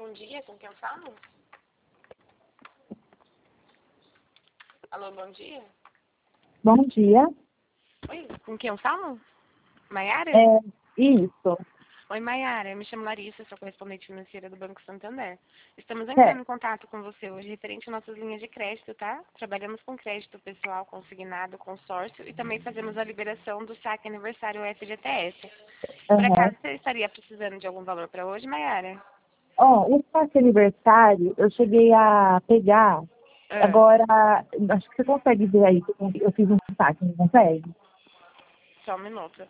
Bom dia, com quem eu falo? Alô, bom dia? Bom dia. Oi, com quem eu falo? Maiara? Isso. Oi, Maiara, eu me chamo Larissa, sou correspondente financeira do Banco Santander. Estamos entrando Certo. em contato com você hoje referente às nossas linhas de crédito, tá? Trabalhamos com crédito pessoal, consignado, consórcio e também fazemos a liberação do saque aniversário FGTS. Por Aham. acaso você estaria precisando de algum valor para hoje, Maiara? Ó, o passe aniversário, eu cheguei a pegar. Ah, Agora, acho que você consegue ver aí, que eu fiz um saque, não consegue? só um minuto.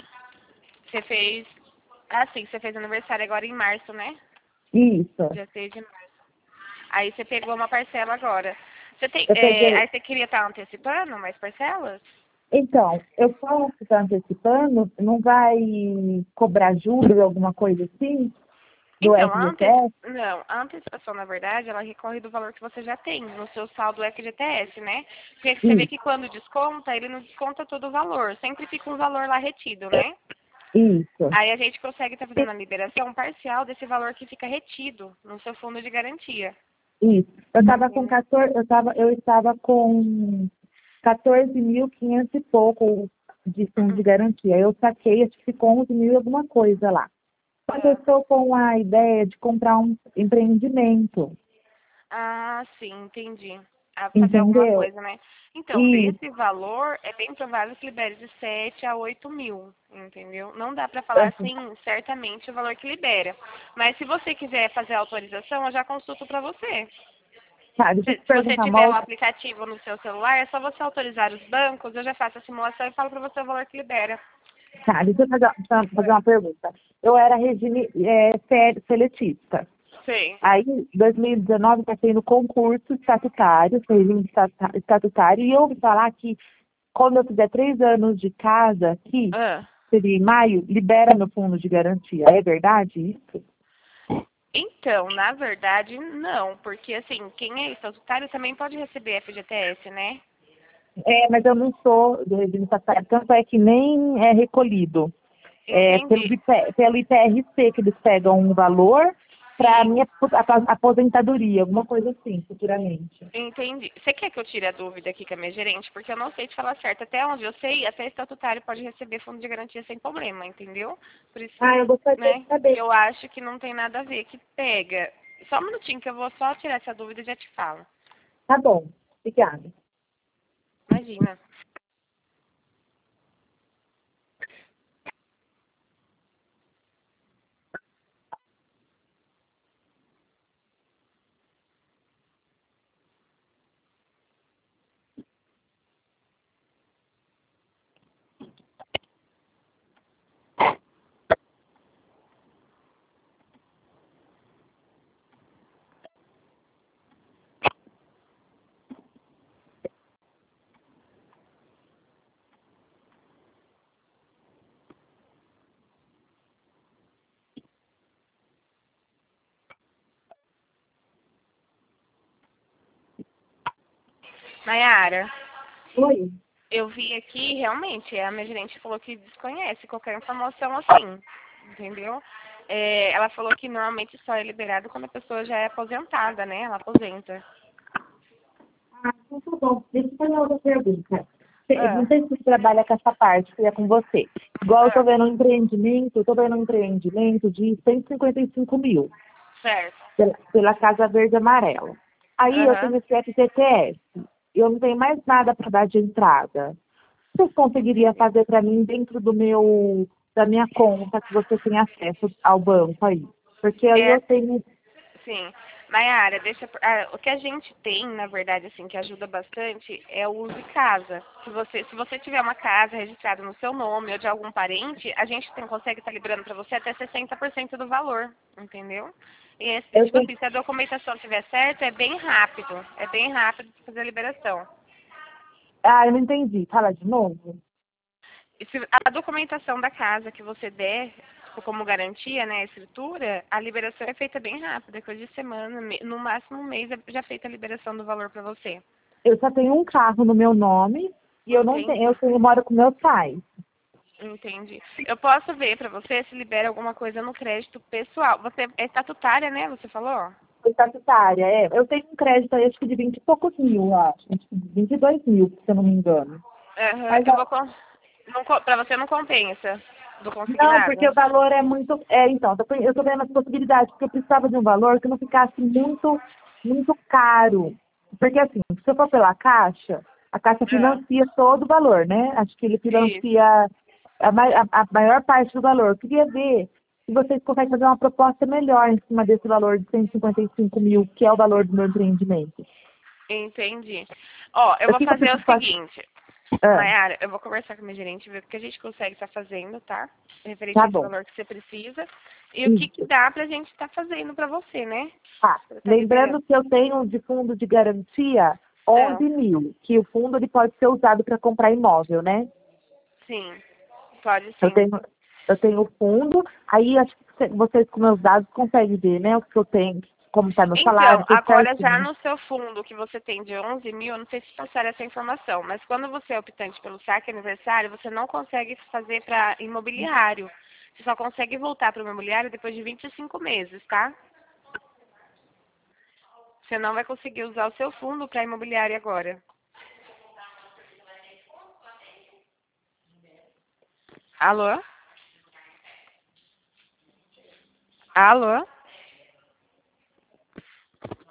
Você fez... Ah, sim, você fez aniversário agora em março, né? Isso. Dia 6 de março. Aí você pegou uma parcela agora. Você tem, Eu peguei. aí você queria estar antecipando mais parcelas? Então, eu posso estar antecipando? Não vai cobrar juros, alguma coisa assim, do Então, FGTS? a antecipação, na verdade, ela recorre do valor que você já tem no seu saldo FGTS, né? Porque você vê Isso, que quando desconta, ele não desconta todo o valor. Sempre fica um valor lá retido, né? isso, Aí a gente consegue estar fazendo a liberação parcial desse valor que fica retido no seu fundo de garantia. isso. Entendeu? Eu estava com 14.500 e pouco de fundo de garantia. Eu saquei, acho que ficou 11 mil e alguma coisa lá. Só que eu Ah, estou com a ideia de comprar um empreendimento, ah, sim, entendi. Ah, fazer alguma entendeu? coisa, né? Então, E, desse valor, é bem provável que libere de 7 a 8 mil, entendeu? Não dá para falar assim, certamente, o valor que libera. Mas se você quiser fazer a autorização, eu já consulto para você. tá, deixa eu te Se você perguntar tiver o aplicativo no seu celular, é só você autorizar os bancos, eu já faço a simulação e falo para você o valor que libera. deixa eu fazer uma pergunta. Eu era regime seletista. Sim. Aí, em 2019, passei no concurso estatutário, foi regime estatutário, e eu ouvi falar que quando eu fizer 3 anos de casa aqui, Ah. seria em maio, libera meu fundo de garantia. É verdade isso? Então, na verdade, não, porque assim, quem é estatutário também pode receber FGTS, né? Mas eu não sou do regime estatutário, tanto é que nem é recolhido. É Entendi. pelo IPRC que eles pegam um valor para a Sim, minha aposentadoria, alguma coisa assim, futuramente. entendi. Você quer que eu tire a dúvida aqui com a minha gerente? Porque eu não sei te falar certo. Até onde eu sei, até estatutário pode receber fundo de garantia sem problema, entendeu? Por isso, Eu gostaria de né, saber. eu acho que não tem nada a ver, que pega. Só um minutinho que eu vou só tirar essa dúvida e já te falo. Tá bom, obrigada. Imagina. Nayara, Oi. eu vi aqui, realmente, a minha gerente falou que desconhece qualquer informação assim, entendeu? Ela falou que normalmente só é liberado quando a pessoa já é aposentada, né? Ela aposenta. Então tá bom. Deixa eu fazer outra pergunta. Não Ah, sei se você trabalha com essa parte, que é com você. Igual eu ah, estou vendo um empreendimento de 155 mil certo. pela Casa Verde e Amarela. Aí eu Aham. tenho esse FGTS. Eu não tenho mais nada para dar de entrada. Você conseguiria Entendi. fazer para mim dentro da minha conta que você tem acesso ao banco aí? Porque aí É, eu tenho. sim. Nayara, o que a gente tem, na verdade, assim, que ajuda bastante é o uso de casa. Se você tiver uma casa registrada no seu nome ou de algum parente, a gente consegue estar liberando para você até 60% do valor, entendeu? E, Eu tipo tenho. assim, se a documentação estiver certa, é bem rápido. É bem rápido de fazer a liberação. Eu não entendi. Fala de novo. E se a documentação da casa que você der, tipo, como garantia, né, a escritura, a liberação é feita bem rápida, coisa de semana, no máximo um mês é já feita a liberação do valor para você. Eu só tenho um carro no meu nome e eu não tenho, Entendi. eu moro com meus pais. Entendi. Eu posso ver pra você se libera alguma coisa no crédito pessoal. Você é estatutária, né? Você falou? Estatutária, é. Eu tenho um crédito aí, acho que de 20 e poucos mil, eu acho. Acho que 22 mil, se eu não me engano. Aham. Mas Eu vou não, pra você não compensa do não, porque consignado? o valor é muito. É, então, eu tô vendo as possibilidades, porque eu precisava de um valor que não ficasse muito caro. Porque assim, se eu for pela Caixa, a Caixa Ah, financia todo o valor, né? Acho que ele isso. financia a maior parte do valor. Eu queria ver se vocês conseguem fazer uma proposta melhor em cima desse valor de 155 mil, que é o valor do meu empreendimento. Entendi. Ó, eu O vou que que eu fazer preciso o fazer? seguinte. Ah, Nayara, eu vou conversar com a minha gerente, ver o que a gente consegue estar fazendo, tá? Referente a tá esse bom. valor que você precisa. E o que Isso. dá pra gente estar fazendo pra você, né? Tá. Pra estar liberando. Lembrando que eu tenho de fundo de garantia É, 11 mil, que o fundo ele pode ser usado para comprar imóvel, né? sim. Pode Eu sim. tenho, eu tenho o fundo, aí acho que vocês com meus dados conseguem ver, né? O que eu tenho, como está meu Então, salário, tudo agora já certinho. no seu fundo que você tem de 11 mil, eu não sei se passaram essa informação, mas quando você é optante pelo saque aniversário, você não consegue fazer para imobiliário. Você só consegue voltar para o imobiliário depois de 25 meses, tá? Você não vai conseguir usar o seu fundo para imobiliário agora. Alô? Alô?